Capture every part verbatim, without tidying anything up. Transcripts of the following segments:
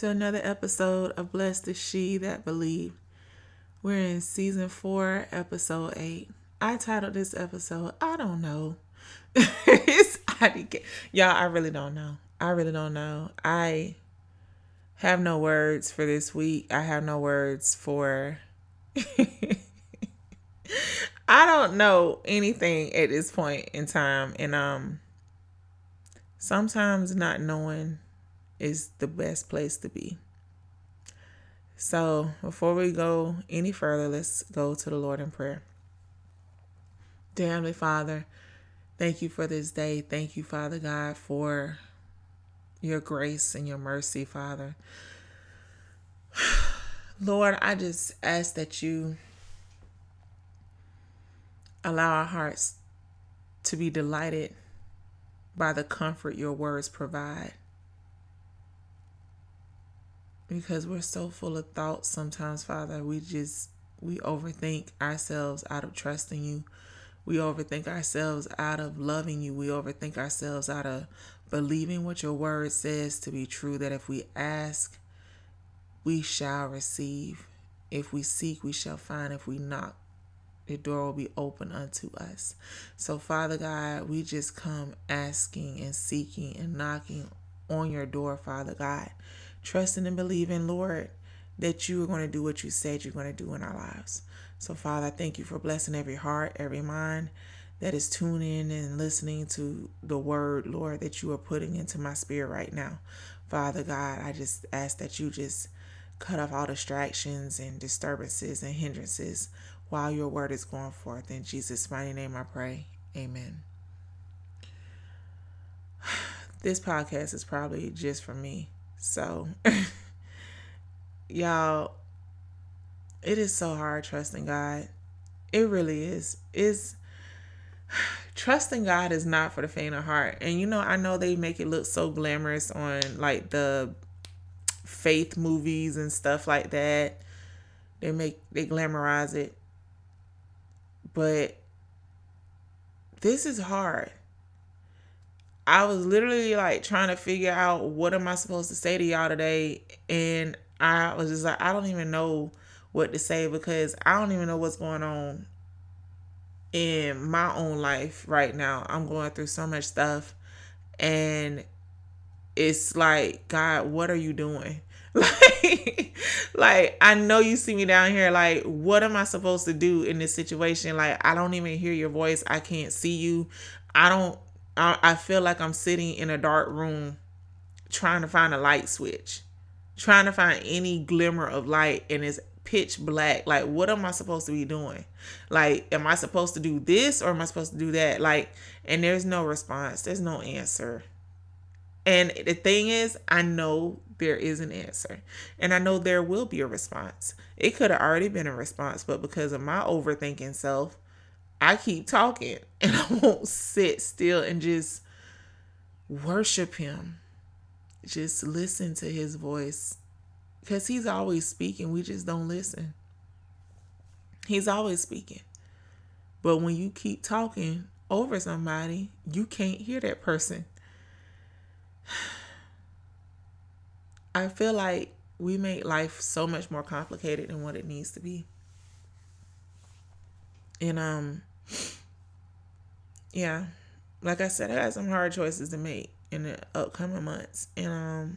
to another episode of Blessed is She That Believed. We're in season four, episode eight. I titled this episode, I don't know. it's, I, y'all, I really don't know. I really don't know. I have no words for this week. I have no words for... I don't know anything at this point in time. And um, sometimes not knowing is the best place to be. So before we go any further, let's go to the Lord in prayer. Dear Heavenly Father, thank you for this day. Thank you, Father God, for your grace and your mercy, Father. Lord, I just ask that you allow our hearts to be delighted by the comfort your words provide. Because we're so full of thoughts sometimes, Father, we just, we overthink ourselves out of trusting you. We overthink ourselves out of loving you. We overthink ourselves out of believing what your word says to be true, that if we ask, we shall receive. If we seek, we shall find. If we knock, the door will be open unto us. So, Father God, we just come asking and seeking and knocking on your door, Father God, trusting and believing, Lord, that you are going to do what you said you're going to do in our lives. So, Father, I thank you for blessing every heart, every mind that is tuning in and listening to the word, Lord, that you are putting into my spirit right now. Father God, I just ask that you just cut off all distractions and disturbances and hindrances while your word is going forth. In Jesus' mighty name I pray. Amen. This podcast is probably just for me. So, y'all, it is so hard trusting God. It really is. It's trusting God is not for the faint of heart. And you know, I know they make it look so glamorous on like the faith movies and stuff like that. They make they glamorize it. But this is hard. I was literally like trying to figure out what am I supposed to say to y'all today. And I was just like, I don't even know what to say because I don't even know what's going on in my own life right now. I'm going through so much stuff. And it's like, God, what are you doing? Like, like, I know you see me down here. Like, what am I supposed to do in this situation? Like, I don't even hear your voice. I can't see you. I don't, I, I feel like I'm sitting in a dark room trying to find a light switch, trying to find any glimmer of light, and it's pitch black. Like, what am I supposed to be doing? Like, am I supposed to do this or am I supposed to do that? Like, and there's no response. There's no answer. And the thing is, I know there is an answer. And I know there will be a response. It could have already been a response, but because of my overthinking self, I keep talking. And I won't sit still and just worship him. Just listen to his voice. Because he's always speaking. We just don't listen. He's always speaking. But when you keep talking over somebody, you can't hear that person. I feel like we make life so much more complicated than what it needs to be. And, um, yeah, like I said, I got some hard choices to make in the upcoming months. And, um,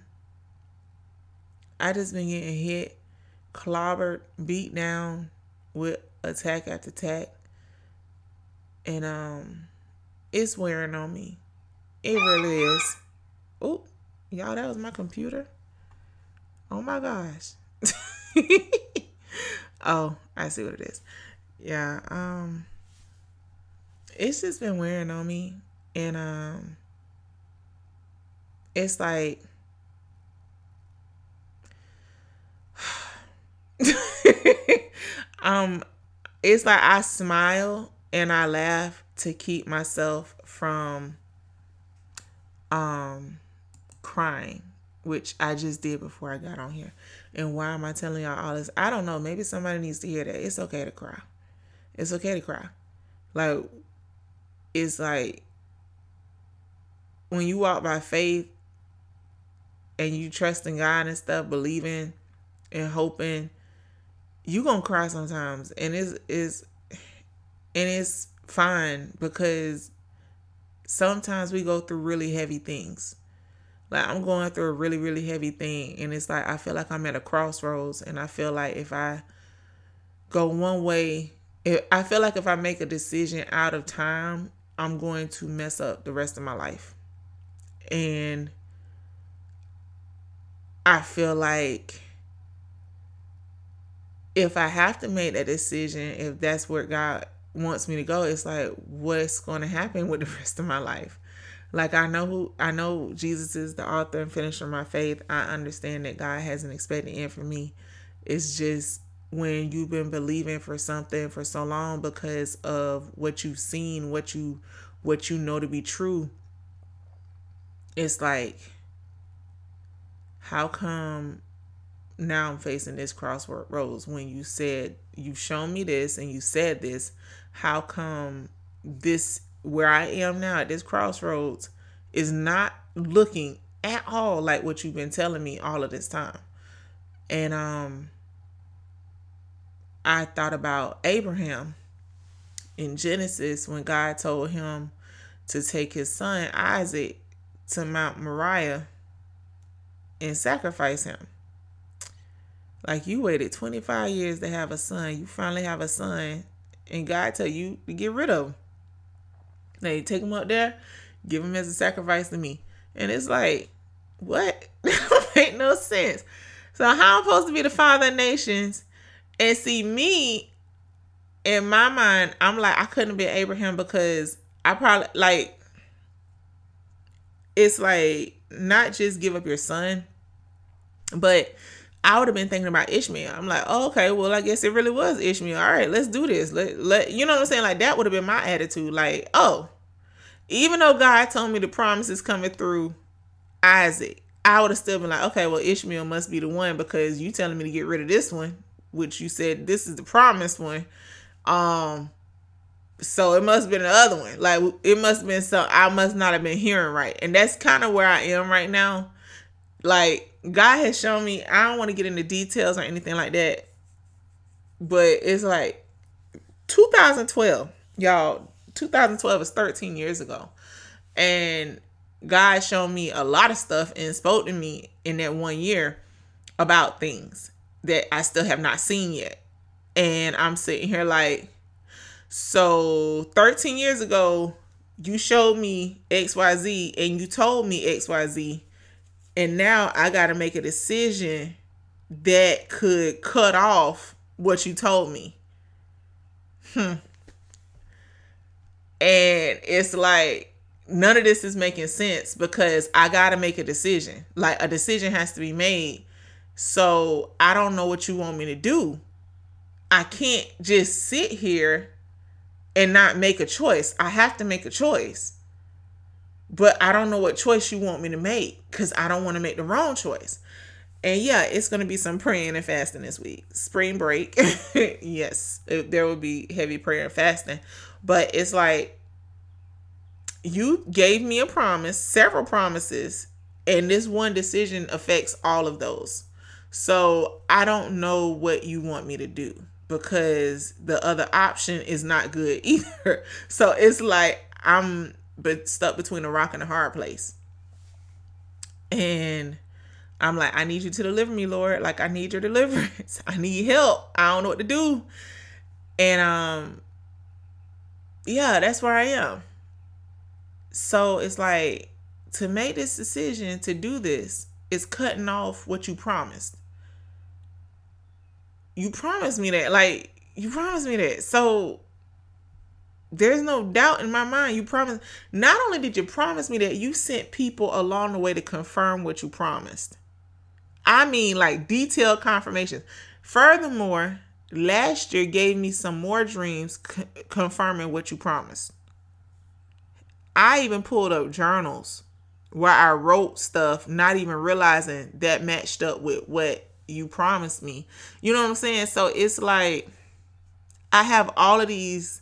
I just been getting hit, clobbered, beat down with attack after attack. And, um, it's wearing on me. It really is. Oh, y'all, that was my computer. Oh my gosh. Oh, I see what it is. Yeah, um, it's just been wearing on me. And um, it's like, um, it's like I smile and I laugh to keep myself from um crying, which I just did before I got on here. And why am I telling y'all all this? I don't know. Maybe somebody needs to hear that. It's okay to cry. It's okay to cry. Like, it's like when you walk by faith, and you trust in God and stuff, believing and hoping, you gonna cry sometimes, and it's is and it's fine, because sometimes we go through really heavy things. Like, I'm going through a really, really heavy thing, and it's like I feel like I'm at a crossroads, and I feel like if I go one way, if, I feel like if I make a decision out of time, I'm going to mess up the rest of my life. And I feel like if I have to make that decision, if that's where God wants me to go, it's like, what's going to happen with the rest of my life? Like, I know who, I know Jesus is the author and finisher of my faith. I understand that God has an expected end for me. It's just when you've been believing for something for so long because of what you've seen, what you, what you know to be true, it's like, how come now I'm facing this crossroads when you said, you've shown me this and you said this? How come this, where I am now at this crossroads, is not looking at all like what you've been telling me all of this time? And um, I thought about Abraham in Genesis when God told him to take his son Isaac to Mount Moriah and sacrifice him. Like, you waited twenty-five years to have a son. You finally have a son, and God tell you to get rid of him. Now you take him up there, give him as a sacrifice to me. And it's like, what? That don't make no sense. So how I'm supposed to be the father of nations, and see me, in my mind, I'm like, I couldn't be Abraham, because I probably, like, it's like, not just give up your son, but I would have been thinking about Ishmael. I'm like, oh, okay, well, I guess it really was Ishmael. All right, let's do this. Let, let you know what I'm saying? Like, that would have been my attitude. Like, oh, even though God told me the promise is coming through Isaac, I would have still been like, okay, well, Ishmael must be the one, because you telling me to get rid of this one, which you said this is the promised one. Um, so it must have been the other one. Like, it must have been some, I must not have been hearing right. And that's kind of where I am right now. Like, God has shown me, I don't want to get into details or anything like that, but it's like two thousand twelve, y'all, two thousand twelve is thirteen years ago. And God showed me a lot of stuff and spoke to me in that one year about things that I still have not seen yet. And I'm sitting here like, so thirteen years ago, you showed me X Y Z and you told me X Y Z. And now I got to make a decision that could cut off what you told me. Hmm. And it's like, none of this is making sense, because I got to make a decision. Like, a decision has to be made. So I don't know what you want me to do. I can't just sit here and not make a choice. I have to make a choice. But I don't know what choice you want me to make, because I don't want to make the wrong choice. And yeah, it's going to be some praying and fasting this week. Spring break. Yes, it, there will be heavy prayer and fasting. But it's like, you gave me a promise, several promises, and this one decision affects all of those. So I don't know what you want me to do, because the other option is not good either. So it's like, I'm but stuck between a rock and a hard place. And I'm like, I need you to deliver me, Lord. Like, I need your deliverance. I need help. I don't know what to do. And um, yeah, that's where I am. So it's like, to make this decision to do this is cutting off what you promised. You promised me that. Like, you promised me that. So there's no doubt in my mind. You promised. Not only did you promise me that, you sent people along the way to confirm what you promised. I mean, like, detailed confirmations. Furthermore, last year gave me some more dreams c- confirming what you promised. I even pulled up journals where I wrote stuff, not even realizing that matched up with what you promised me. You know what I'm saying? So it's like, I have all of these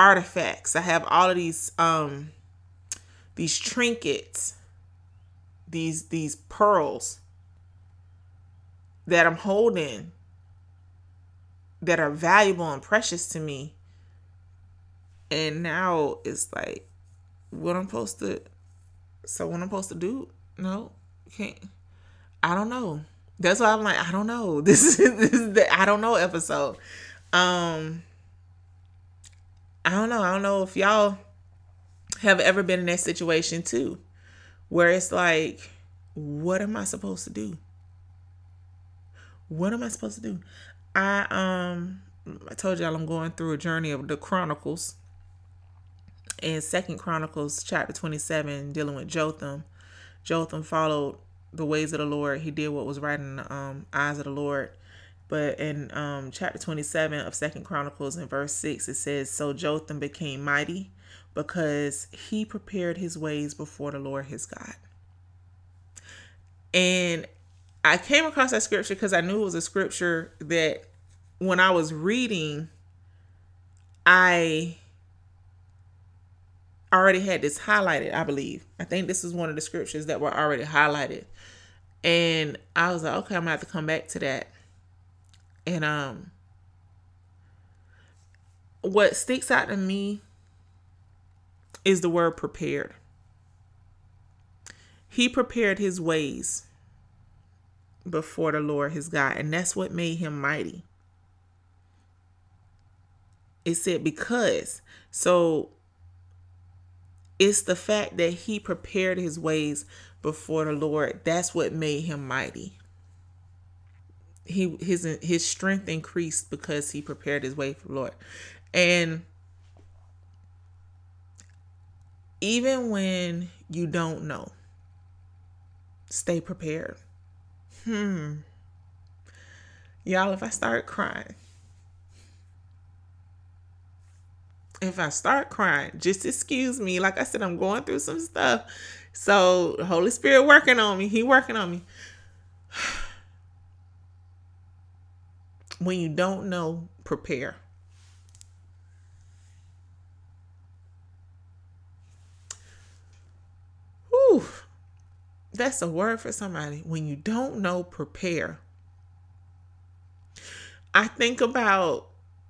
artifacts. I have all of these um these trinkets these these pearls that I'm holding that are valuable and precious to me. And now it's like, what I'm supposed to, so what I'm supposed to do? No, can't. I don't know. That's why I'm like, I don't know. This is this is the I don't know episode. Um, I don't know. I don't know if y'all have ever been in that situation too, where it's like, what am I supposed to do? What am I supposed to do? I um I told y'all I'm going through a journey of the Chronicles. In Second Chronicles chapter twenty-seven, dealing with Jotham. Jotham followed the ways of the Lord. He did what was right in the um, eyes of the Lord. But in um, chapter twenty-seven of Second Chronicles in verse six, it says, so Jotham became mighty because he prepared his ways before the Lord his God. And I came across that scripture because I knew it was a scripture that when I was reading, I already had this highlighted, I believe. I think this is one of the scriptures that were already highlighted. And I was like, okay, I'm going to have to come back to that. And um, what sticks out to me is the word prepared. He prepared his ways before the Lord his God. And that's what made him mighty. It said because. So it's the fact that he prepared his ways before the Lord. That's what made him mighty. He his his strength increased because he prepared his way for the Lord. And even when you don't know, stay prepared. Hmm. Y'all, if I start crying, if I start crying, just excuse me. Like I said, I'm going through some stuff. So the Holy Spirit working on me. He working on me. When you don't know, prepare. Whew. That's a word for somebody. When you don't know, prepare. I think about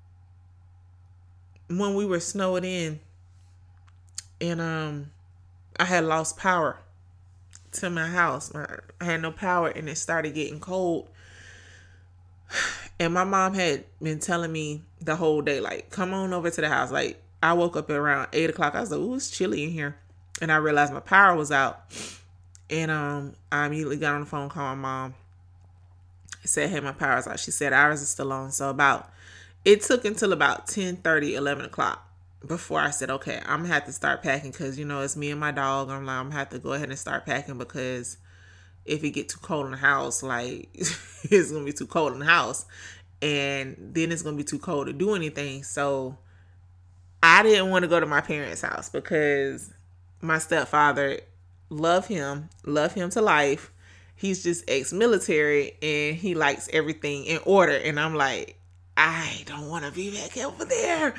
when we were snowed in and um I had lost power to my house. I had no power and it started getting cold. And my mom had been telling me the whole day, like, come on over to the house. Like, I woke up at around eight o'clock. I was like, ooh, it's chilly in here. And I realized my power was out. And um, I immediately got on the phone, called my mom. I said, hey, my power's out. She said, ours is still on. So about, it took until about ten thirty, eleven o'clock before I said, okay, I'm going to have to start packing because, you know, it's me and my dog. I'm like, I'm going to have to go ahead and start packing because if it get too cold in the house, like, it's going to be too cold in the house. And then it's going to be too cold to do anything. So I didn't want to go to my parents' house because my stepfather, love him, love him to life. He's just ex-military and he likes everything in order. And I'm like, I don't want to be back over there.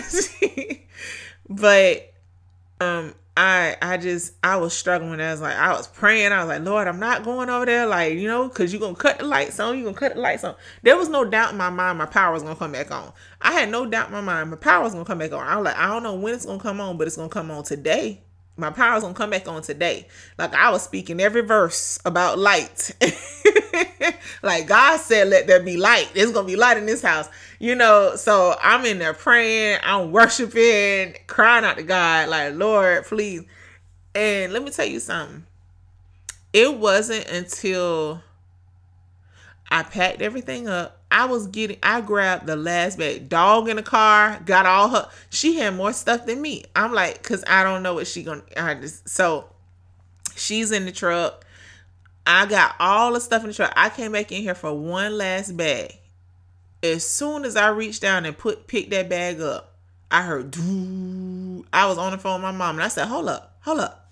But um, I I just, I was struggling. I was like, I was praying. I was like, Lord, I'm not going over there. Like, you know, because you're going to cut the lights on. You're going to cut the lights on. There was no doubt in my mind my power was going to come back on. I had no doubt in my mind my power was going to come back on. I was like, I don't know when it's going to come on, but it's going to come on today. My power's going to come back on today. Like I was speaking every verse about light. Like God said, let there be light. There's going to be light in this house. You know, so I'm in there praying. I'm worshiping, crying out to God. Like, Lord, please. And let me tell you something. It wasn't until I packed everything up. I was getting, I grabbed the last bag. Dog in the car, got all her, she had more stuff than me. I'm like, cause I don't know what she gonna, I just, so she's in the truck. I got all the stuff in the truck. I came back in here for one last bag. As soon as I reached down and put, picked that bag up, I heard, doo. I was on the phone with my mom and I said, hold up, hold up.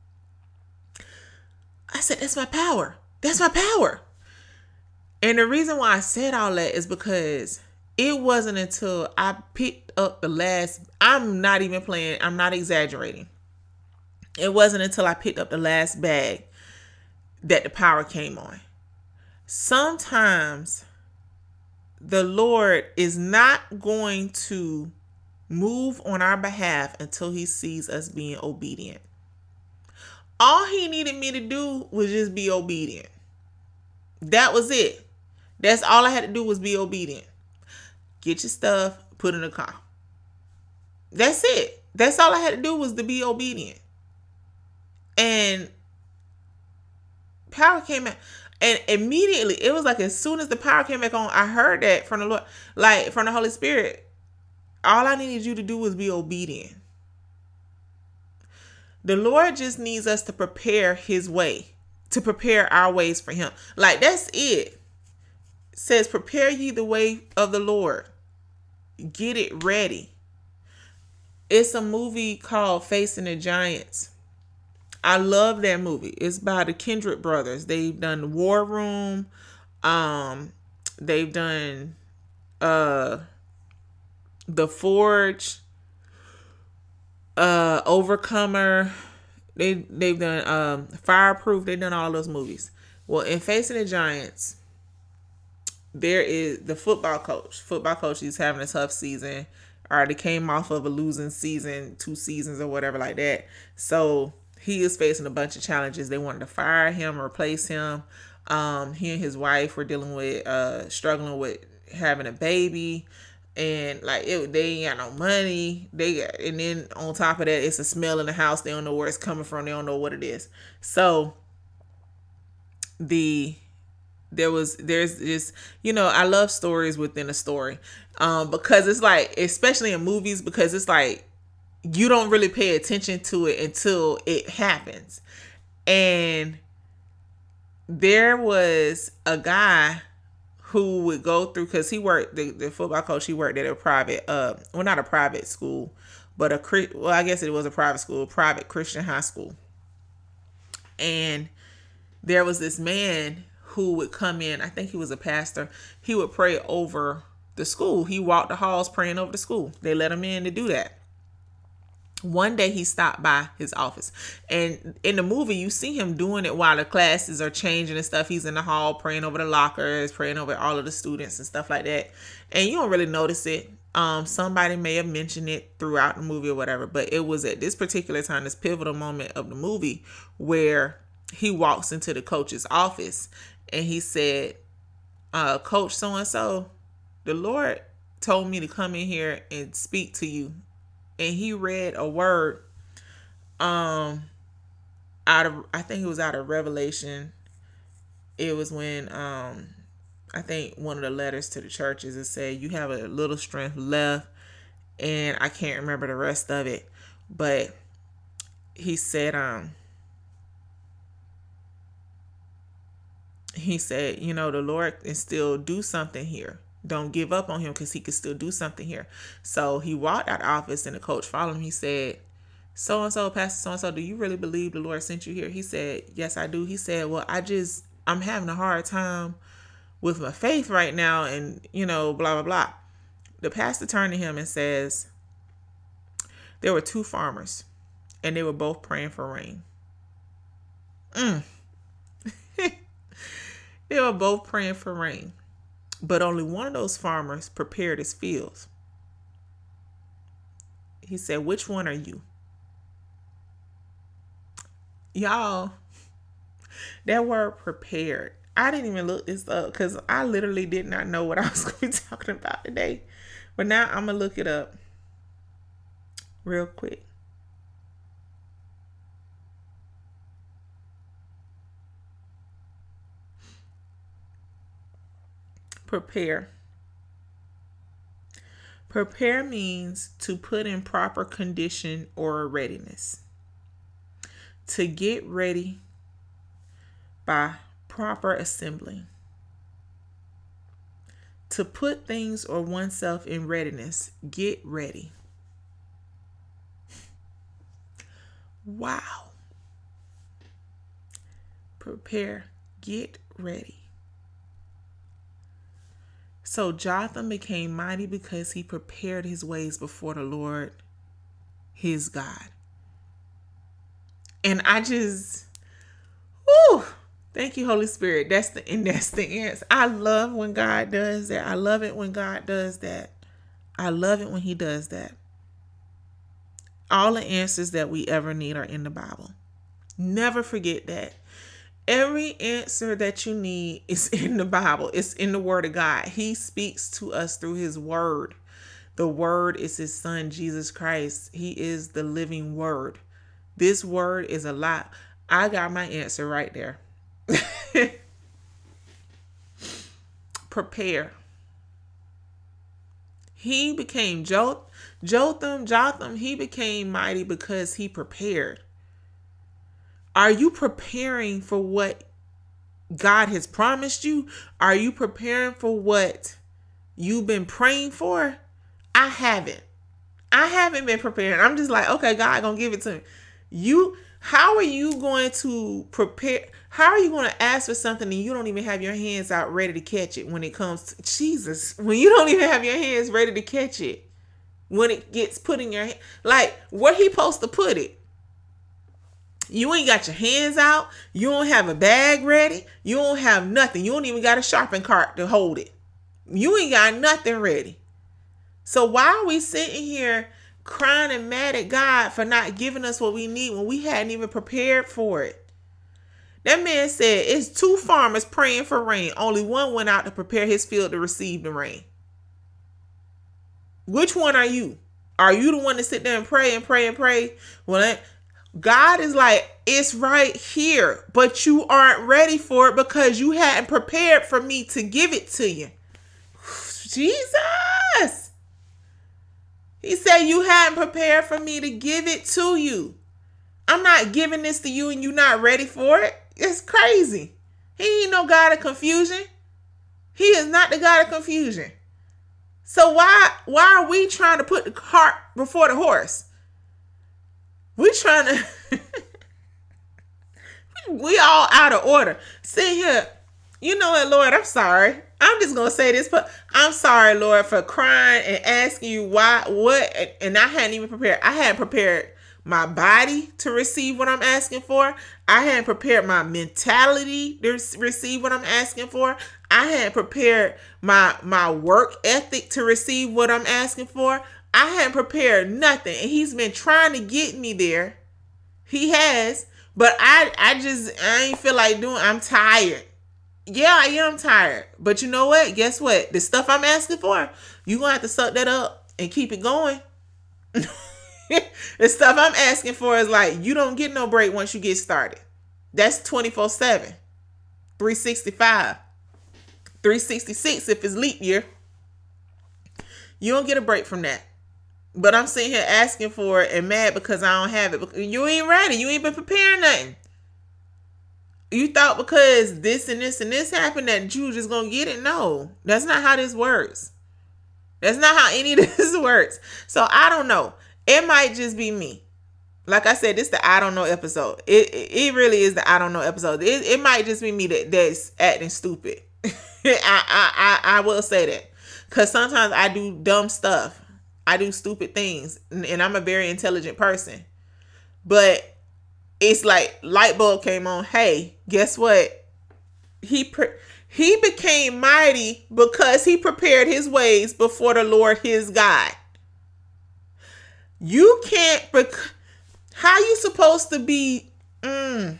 I said, that's my power. That's my power. And the reason why I said all that is because it wasn't until I picked up the last, I'm not even playing, I'm not exaggerating. It wasn't until I picked up the last bag that the power came on. Sometimes the Lord is not going to move on our behalf until he sees us being obedient. All he needed me to do was just be obedient. That was it. That's all I had to do was be obedient. Get your stuff, put in the car. That's it. That's all I had to do was to be obedient. And power came out. And immediately, it was like as soon as the power came back on, I heard that from the Lord, like from the Holy Spirit. All I needed you to do was be obedient. The Lord just needs us to prepare his way, to prepare our ways for him. Like, that's it. It says, prepare ye the way of the Lord. Get it ready. It's a movie called Facing the Giants. I love that movie. It's by the Kendrick brothers. They've done War Room. Um, they've done uh, The Forge, uh, Overcomer. They they've done um, Fireproof. They've done all those movies. Well, in Facing the Giants, there is the football coach. Football coach, he's having a tough season. Already came off of a losing season, two seasons or whatever like that. So he is facing a bunch of challenges. They wanted to fire him, replace him. Um, he and his wife were dealing with, uh, struggling with having a baby, and like it, they ain't got no money. They got, and then on top of that, it's a smell in the house. They don't know where it's coming from. They don't know what it is. So the there was there's just, you know, I love stories within a story, um, because it's like, especially in movies, because it's like, you don't really pay attention to it until it happens. And there was a guy who would go through, because he worked, the, the football coach, he worked at a private, uh, well, not a private school, but a, well, I guess it was a private school, private Christian high school. And there was this man who would come in, I think he was a pastor, he would pray over the school. He walked the halls praying over the school. They let him in to do that. One day he stopped by his office, and in the movie you see him doing it while the classes are changing and stuff. He's in the hall praying over the lockers, praying over all of the students and stuff like that. And you don't really notice it. Um, somebody may have mentioned it throughout the movie or whatever, but it was at this particular time, this pivotal moment of the movie, where he walks into the coach's office and he said, uh, Coach so-and-so, the Lord told me to come in here and speak to you. And he read a word um, out of, I think it was out of Revelation. It was when, um, I think one of the letters to the churches, it said, you have a little strength left. And I can't remember the rest of it. But he said, um, he said, you know, the Lord can still do something here. Don't give up on him, because he could still do something here. So he walked out of the office and the coach followed him. He said, so-and-so, Pastor so-and-so, do you really believe the Lord sent you here? He said, yes, I do. He said, well, I just, I'm having a hard time with my faith right now. And, you know, blah, blah, blah. The pastor turned to him and says, there were two farmers and they were both praying for rain. Mm. They were both praying for rain. But only one of those farmers prepared his fields. He said, which one are you? Y'all, that word prepared. I didn't even look this up because I literally did not know what I was going to be talking about today. But now I'm going to look it up real quick. Prepare. Prepare means to put in proper condition or readiness. To get ready by proper assembling. To put things or oneself in readiness. Get ready. Wow. Prepare. Get ready. So Jotham became mighty because he prepared his ways before the Lord, his God. And I just, whoo, Thank you, Holy Spirit. That's the and that's the answer. I love when God does that. I love it when God does that. I love it when he does that. All the answers that we ever need are in the Bible. Never forget that. Every answer that you need is in the Bible. It's in the Word of God. He speaks to us through his Word. The Word is his Son, Jesus Christ. He is the living Word. This Word is a lot. I got my answer right there. Prepare. He became Jotham, Jotham, Jotham. He became mighty because he prepared. Are you preparing for what God has promised you? Are you preparing for what you've been praying for? I haven't. I haven't been preparing. I'm just like, okay, God gonna give it to me. You, how are you going to prepare? How are you going to ask for something and you don't even have your hands out ready to catch it when it comes to Jesus? When you don't even have your hands ready to catch it, when it gets put in your hand, like where he supposed to put it? You ain't got your hands out. You don't have a bag ready. You don't have nothing. You don't even got a shopping cart to hold it. You ain't got nothing ready. So why are we sitting here crying and mad at God for not giving us what we need when we hadn't even prepared for it? That man said it's two farmers praying for rain. Only one went out to prepare his field to receive the rain. Which one are you? Are you the one to sit there and pray and pray and pray? Well, God is like, it's right here, but you aren't ready for it because you hadn't prepared for me to give it to you. Jesus. He said you hadn't prepared for me to give it to you. I'm not giving this to you and you're not ready for it. It's crazy. He ain't no God of confusion. He is not the God of confusion. So why why are we trying to put the cart before the horse? We trying to we all out of order. See here, you know what, Lord, I'm sorry. I'm just gonna say this, but I'm sorry, Lord, for crying and asking you why, what, and I hadn't even prepared. I hadn't prepared my body to receive what I'm asking for. I hadn't prepared my mentality to receive what I'm asking for. I hadn't prepared my my work ethic to receive what I'm asking for. I hadn't prepared nothing. And he's been trying to get me there. He has. But I, I just, I ain't feel like doing, I'm tired. Yeah, I am tired. But you know what? Guess what? The stuff I'm asking for, you're going to have to suck that up and keep it going. The stuff I'm asking for is like, you don't get no break once you get started. That's twenty-four seven, three sixty-five, three sixty-six if it's leap year. You don't get a break from that. But I'm sitting here asking for it and mad because I don't have it. You ain't ready. You ain't been preparing nothing. You thought because this and this and this happened that you just gonna get it? No, that's not how this works. That's not how any of this works. So I don't know. It might just be me. Like I said, this is the I don't know episode. It it, it really is the I don't know episode. It, it might just be me that, that's acting stupid. I, I, I, I will say that. Because sometimes I do dumb stuff. I do stupid things. And, and I'm a very intelligent person. But it's like light bulb came on. Hey, guess what? He pre- he became mighty because he prepared his ways before the Lord his God. You can't, bec- how you supposed to be, mm,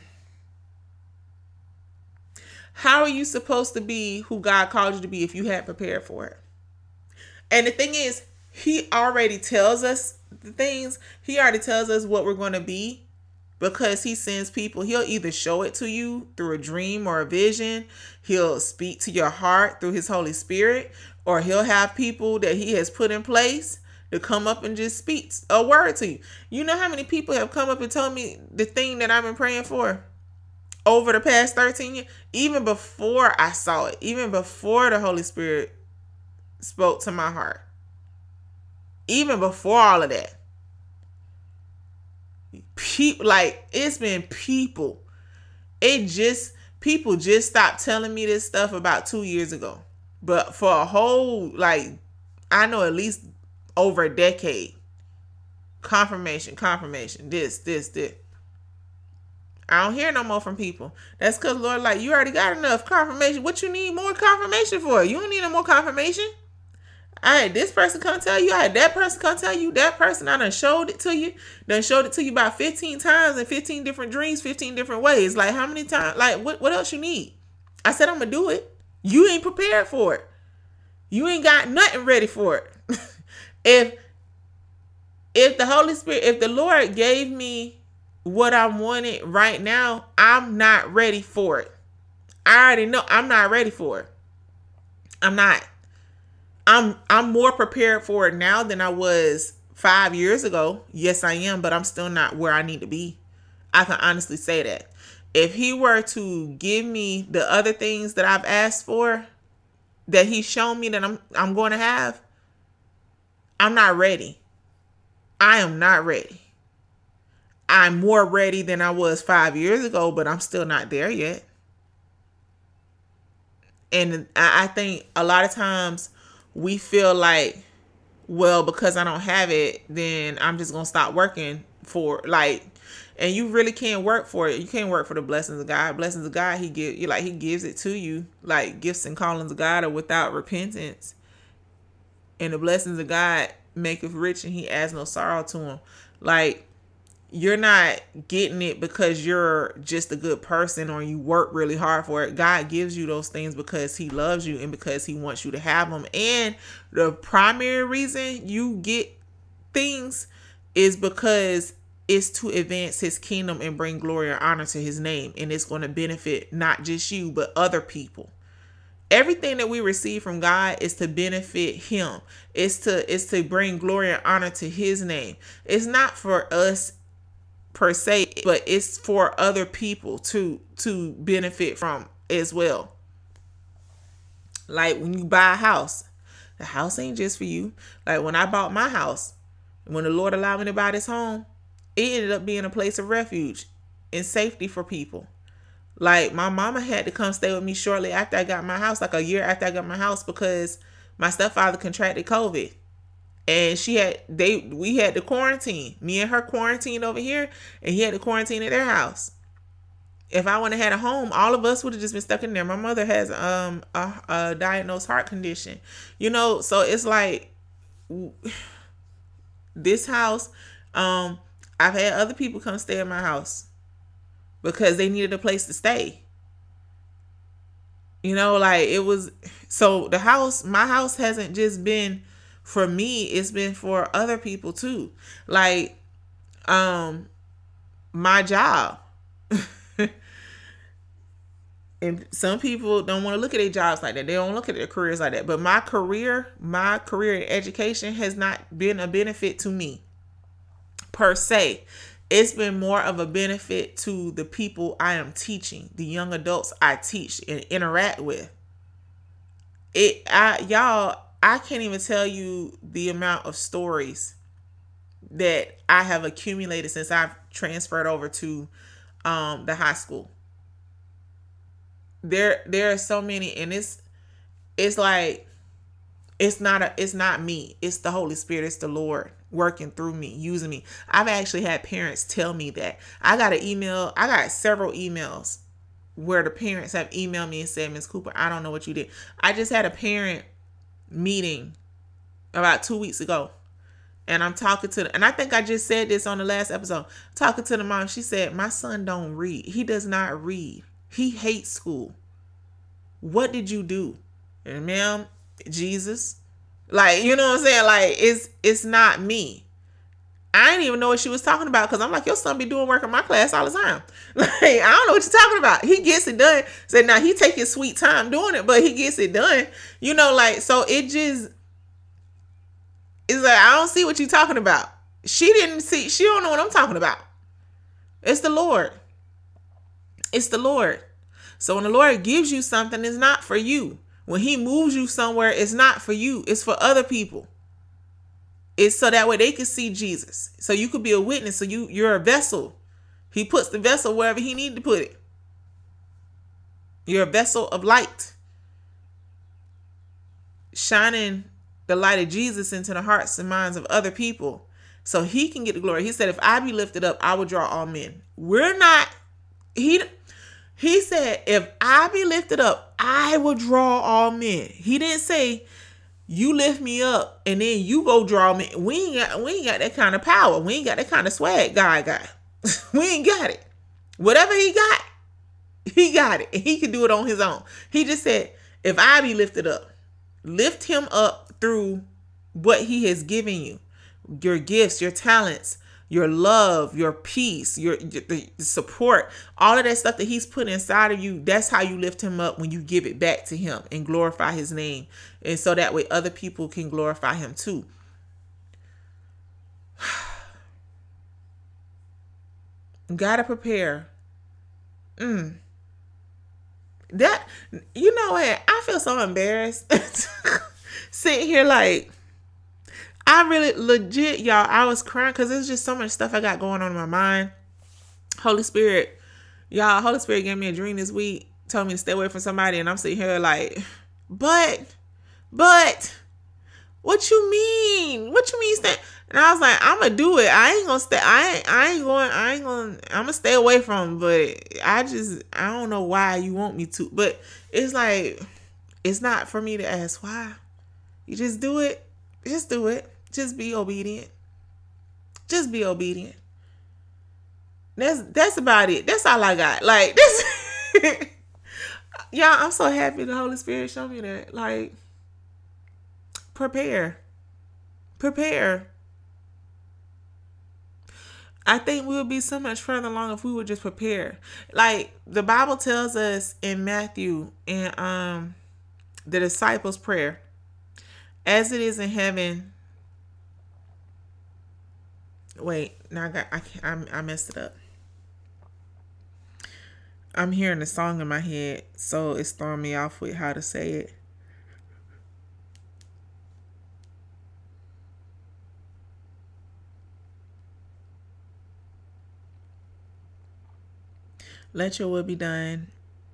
how are you supposed to be who God called you to be if you hadn't prepared for it? And the thing is, he already tells us the things, he already tells us what we're going to be because he sends people. He'll either show it to you through a dream or a vision. He'll speak to your heart through his Holy Spirit, or he'll have people that he has put in place to come up and just speak a word to you. You know how many people have come up and told me the thing that I've been praying for over the past thirteen years, even before I saw it, even before the Holy Spirit spoke to my heart, even before all of that. People, like, it's been people. It just, people just stopped telling me this stuff about two years ago. But for a whole, like, I know at least over a decade. Confirmation, confirmation, this, this, this. I don't hear no more from people. That's because Lord, like, you already got enough confirmation. What you need more confirmation for? You don't need no more confirmation. I had this person come tell you. I had that person come tell you. That person, I done showed it to you. Done showed it to you about fifteen times in fifteen different dreams, fifteen different ways. Like, how many times? Like, what, what else you need? I said I'm going to do it. You ain't prepared for it. You ain't got nothing ready for it. if, if the Holy Spirit, if the Lord gave me what I wanted right now, I'm not ready for it. I already know I'm not ready for it. I'm not. I'm I'm more prepared for it now than I was five years ago. Yes, I am, but I'm still not where I need to be. I can honestly say that. If he were to give me the other things that I've asked for, that he's shown me that I'm I'm going to have, I'm not ready. I am not ready. I'm more ready than I was five years ago, but I'm still not there yet. And I think a lot of times we feel like, well, because I don't have it, then I'm just going to stop working for, like, and you really can't work for it. You can't work for the blessings of God. Blessings of God, he give you, like, he gives it to you, like gifts and callings of God are without repentance. And the blessings of God maketh rich and he adds no sorrow to him. Like, you're not getting it because you're just a good person or you work really hard for it. God gives you those things because he loves you and because he wants you to have them. And the primary reason you get things is because it's to advance his kingdom and bring glory and honor to his name. And it's going to benefit not just you, but other people. Everything that we receive from God is to benefit him. It's to, it's to bring glory and honor to his name. It's not for us per se, but it's for other people to to benefit from as well. Like when you buy a house, the house ain't just for you. Like when I bought my house, when the Lord allowed me to buy this home, it ended up being a place of refuge and safety for people. Like my mama had to come stay with me shortly after I got my house, like a year after I got my house, because my stepfather contracted COVID. And she had, they, we had to quarantine. Me and her quarantined over here, and he had to quarantine at their house. If I wouldn't have had a home, all of us would have just been stuck in there. My mother has um a, a diagnosed heart condition, you know. So it's like this house. Um, I've had other people come stay at my house because they needed a place to stay. You know, like it was. So the house, my house, hasn't just been for me, it's been for other people too. Like, um, my job. And some people don't want to look at their jobs like that. They don't look at their careers like that. But my career, my career in education has not been a benefit to me per se. It's been more of a benefit to the people I am teaching, the young adults I teach and interact with. It, I, y'all, I can't even tell you the amount of stories that I have accumulated since I've transferred over to um, the high school. There, there are so many, and it's, it's like, it's not a, it's not me. It's the Holy Spirit. It's the Lord working through me, using me. I've actually had parents tell me that. I got an email. I got several emails where the parents have emailed me and said, Miz Cooper, I don't know what you did. I just had a parent meeting about two weeks ago, and I'm talking to the, and I think I just said this on the last episode, talking to the mom. She said, my son don't read. He does not read. He hates school. What did you do? And ma'am, Jesus, like, you know what I'm saying? Like, it's, it's not me. I didn't even know what she was talking about, because I'm like, your son be doing work in my class all the time. Like, I don't know what you're talking about. He gets it done. So now he take his sweet time doing it, but he gets it done. You know, like, so it just, it's like, I don't see what you're talking about. She didn't see, she don't know what I'm talking about. It's the Lord. It's the Lord. So when the Lord gives you something, it's not for you. When he moves you somewhere, it's not for you. It's for other people. It's so that way they can see Jesus. So you could be a witness. So you, you're a vessel. He puts the vessel wherever he needs to put it. You're a vessel of light, shining the light of Jesus into the hearts and minds of other people so he can get the glory. He said, if I be lifted up, I will draw all men. We're not He he said, if I be lifted up, I will draw all men. He didn't say, you lift me up and then you go draw me. We ain't got we ain't got that kind of power. We ain't got that kind of swag God got. We ain't got it. Whatever he got, he got it. He can do it on his own. He just said, if I be lifted up, lift him up through what he has given you. Your gifts, your talents, your love, your peace, your, your the support, all of that stuff that he's put inside of you. That's how you lift him up when you give it back to him and glorify his name. And so that way other people can glorify him too. Gotta prepare. Mm. That, you know what? I feel so embarrassed sitting here like, I really, legit, y'all, I was crying because there's just so much stuff I got going on in my mind. Holy Spirit, y'all, Holy Spirit gave me a dream this week, told me to stay away from somebody, and I'm sitting here like, but, but, what you mean? What you mean stay? And I was like, I'm gonna do it. I ain't gonna stay. I ain't, I ain't going, I ain't gonna, I'm gonna stay away from, but I just, I don't know why you want me to, but it's like, it's not for me to ask why. You just do it. Just do it. Just be obedient. Just be obedient. That's that's about it. That's all I got. Like this. Y'all, I'm so happy the Holy Spirit showed me that. Like, prepare. Prepare. I think we would be so much further along if we would just prepare. Like the Bible tells us in Matthew in um the disciples' prayer, as it is in heaven. Wait, now I got I can't, I, I messed it up. I'm hearing the song in my head, so it's throwing me off with how to say it. Let your will be done.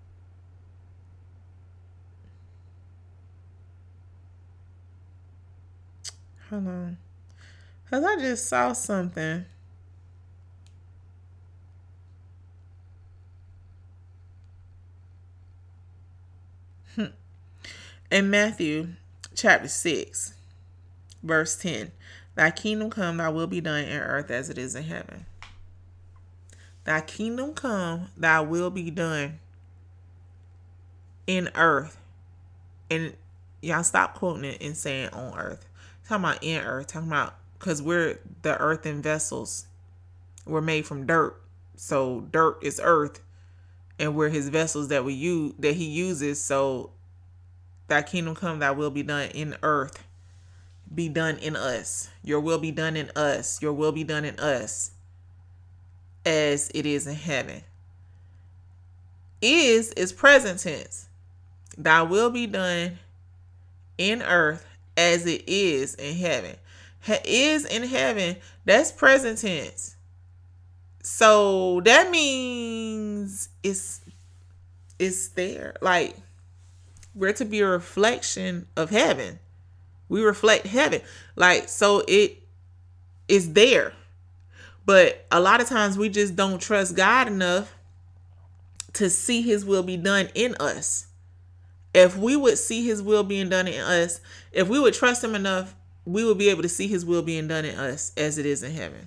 Hold on. Because I just saw something. In Matthew chapter six, verse ten. Thy kingdom come, thy will be done in earth as it is in heaven. Thy kingdom come, thy will be done in earth. And y'all stop quoting it and saying on earth. Talking about in earth. Talking about, because we're the earthen vessels. We're made from dirt. So dirt is earth. And we're his vessels that we use, that he uses. So thy kingdom come, thy will be done in earth. Be done in us. Your will be done in us. Your will be done in us. As it is in heaven. Is is present tense. Thy will be done in earth as it is in heaven. Ha- is in heaven, that's present tense. So that means it's it's there. Like, we're to be a reflection of heaven. We reflect heaven. Like, so it is there. But a lot of times we just don't trust God enough to see his will be done in us. If we would see his will being done in us, if we would trust him enough, we would be able to see his will being done in us as it is in heaven.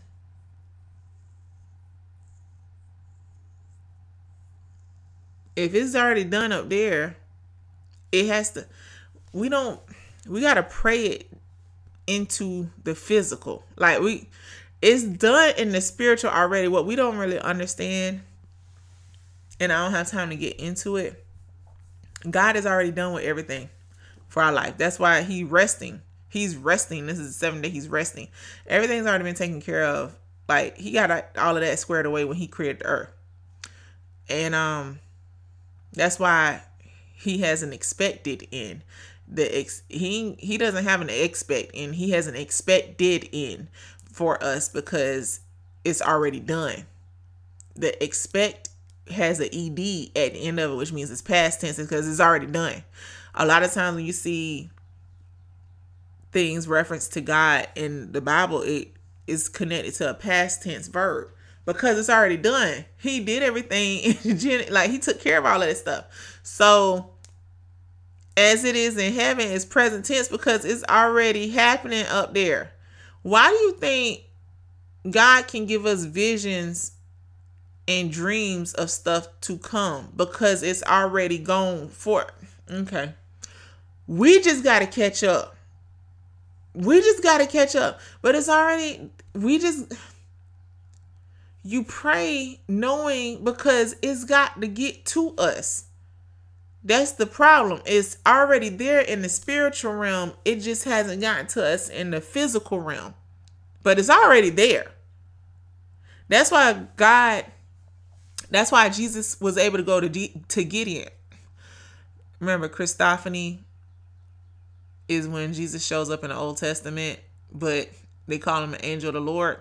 If it's already done up there, it has to, we don't, we got to pray it into the physical. Like we, it's done in the spiritual already. What we don't really understand, and I don't have time to get into it, God is already done with everything for our life. That's why he's resting. He's resting. This is the seventh day he's resting. Everything's already been taken care of. Like, he got all of that squared away when he created the earth. And um, that's why he has an expected end. The ex- he he doesn't have an expect end. He has an expected end for us because it's already done. The expect has an ed at the end of it, which means it's past tense because it's already done. A lot of times when you see things referenced to God in the Bible, it is connected to a past tense verb because it's already done. He did everything, like he took care of all of that stuff. So as it is in heaven is present tense because it's already happening up there. Why do you think God can give us visions and dreams of stuff to come? Because it's already gone for. Okay. We just got to catch up. We just got to catch up. But it's already, we just, you pray knowing because it's got to get to us. That's the problem. It's already there in the spiritual realm. It just hasn't gotten to us in the physical realm. But it's already there. That's why God, that's why Jesus was able to go to, D, to Gideon. Remember, Christophany is when Jesus shows up in the Old Testament, but they call him an angel of the Lord.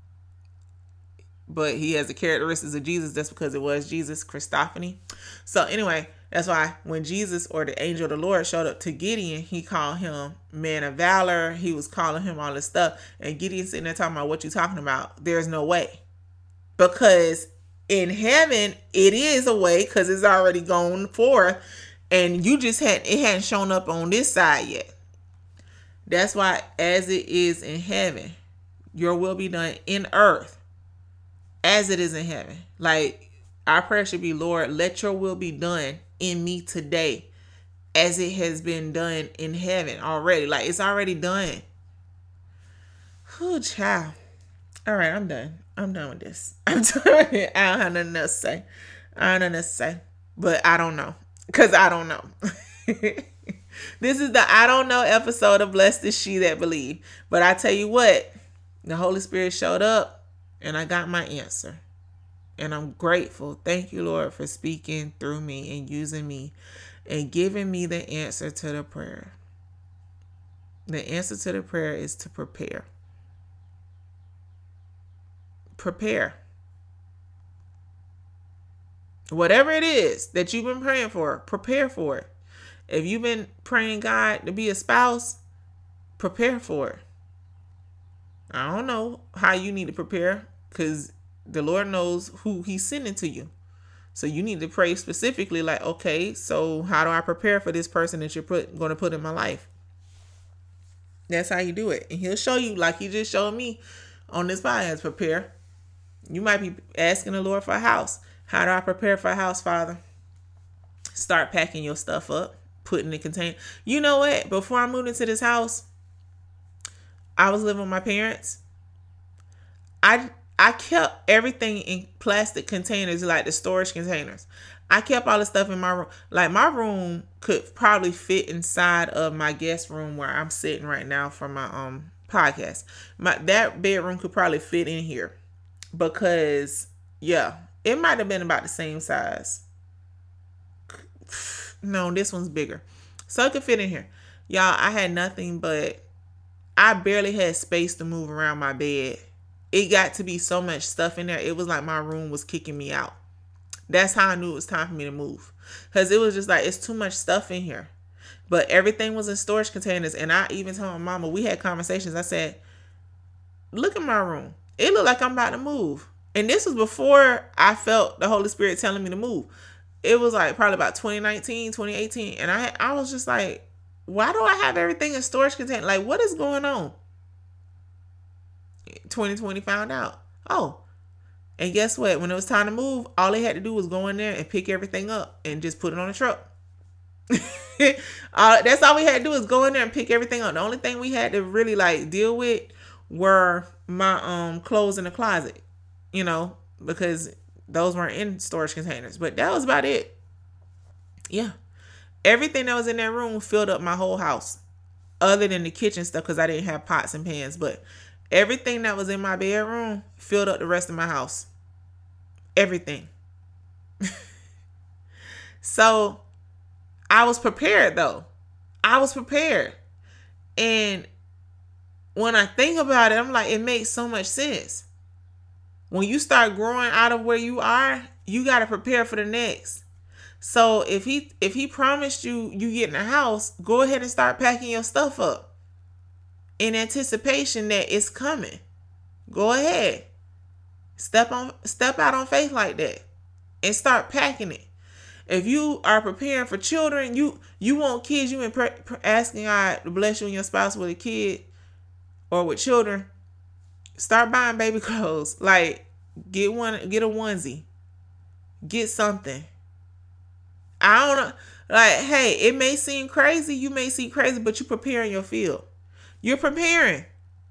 But he has the characteristics of Jesus. That's because it was Jesus, Christophany. So anyway, that's why when Jesus or the angel of the Lord showed up to Gideon, he called him man of valor. He was calling him all this stuff. And Gideon sitting there talking about what you talking about. There's no way. Because in heaven, it is a way because it's already gone forth. And you just hadn't, it hadn't shown up on this side yet. That's why as it is in heaven, your will be done in earth as it is in heaven. Like our prayer should be, Lord, let your will be done in me today as it has been done in heaven already. Like it's already done. Oh, child. All right, I'm done. I'm done with this. I'm done with it. I don't have nothing else to say. I don't have nothing else to say. But I don't know. Because I don't know. This is the I don't know episode of Blessed is She That Believe. But I tell you what, the Holy Spirit showed up and I got my answer. And I'm grateful. Thank you, Lord, for speaking through me and using me and giving me the answer to the prayer. The answer to the prayer is to prepare. Prepare. Whatever it is that you've been praying for, prepare for it. If you've been praying God to be a spouse, prepare for it. I don't know how you need to prepare because the Lord knows who he's sending to you. So you need to pray specifically like, okay, so how do I prepare for this person that you're put, going to put in my life? That's how you do it. And he'll show you like he just showed me on this podcast, prepare. You might be asking the Lord for a house. How do I prepare for a house, Father? Start packing your stuff up, putting the container. You know what? Before I moved into this house, I was living with my parents. I I kept everything in plastic containers, like the storage containers. I kept all the stuff in my room. Like my room could probably fit inside of my guest room where I'm sitting right now for my um podcast. My that bedroom could probably fit in here because yeah, it might have been about the same size. No, this one's bigger. So it could fit in here. Y'all, I had nothing but I barely had space to move around my bed. It got to be so much stuff in there. It was like my room was kicking me out. That's how I knew it was time for me to move. Because it was just like, it's too much stuff in here. But everything was in storage containers. And I even told my mama, we had conversations. I said, look at my room. It looked like I'm about to move. And this was before I felt the Holy Spirit telling me to move. It was like probably about twenty nineteen, twenty eighteen. And I I was just like, why do I have everything in storage containers? Like, what is going on? twenty twenty found out. Oh, and guess what? When it was time to move, all they had to do was go in there and pick everything up and just put it on the truck. uh, that's all we had to do is go in there and pick everything up. The only thing we had to really like deal with were my um clothes in the closet, you know, because those weren't in storage containers. But that was about it. Yeah. Everything that was in that room filled up my whole house, other than the kitchen stuff because I didn't have pots and pans. But everything that was in my bedroom filled up the rest of my house. Everything. So I was prepared though. I was prepared. And when I think about it, I'm like, it makes so much sense. When you start growing out of where you are, you got to prepare for the next. So if he if he promised you you get in a house, go ahead and start packing your stuff up in anticipation that it's coming. Go ahead. Step on step out on faith like that and start packing it. If you are preparing for children, you you want kids, you been pre- pre- asking God to bless you and your spouse with a kid or with children, start buying baby clothes. Like, get one, get a onesie, get something. I don't know. Like, hey, it may seem crazy, you may seem crazy, but you're preparing your field. You're preparing.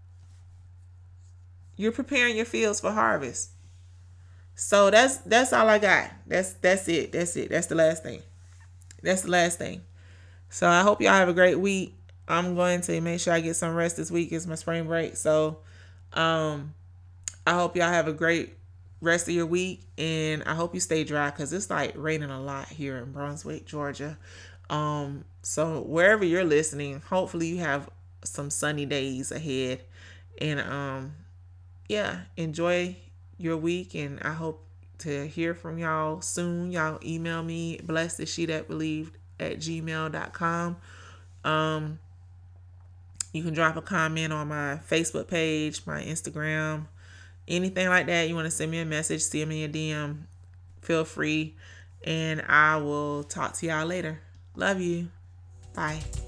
You're preparing your fields for harvest. So that's that's all I got. That's that's it. That's it. That's the last thing. That's the last thing. So I hope y'all have a great week. I'm going to make sure I get some rest this week. It's my spring break. So um I hope y'all have a great rest of your week, and I hope you stay dry because it's like raining a lot here in Brunswick, Georgia. Um so wherever you're listening, hopefully you have some sunny days ahead. And um yeah, enjoy your week, and I hope to hear from y'all soon. Y'all email me, blessed is she that believed at gmail dot com. Um, you can drop a comment on my Facebook page, my Instagram, anything like that. You want to send me a message, send me a D M, feel free, and I will talk to y'all later. Love you. Bye.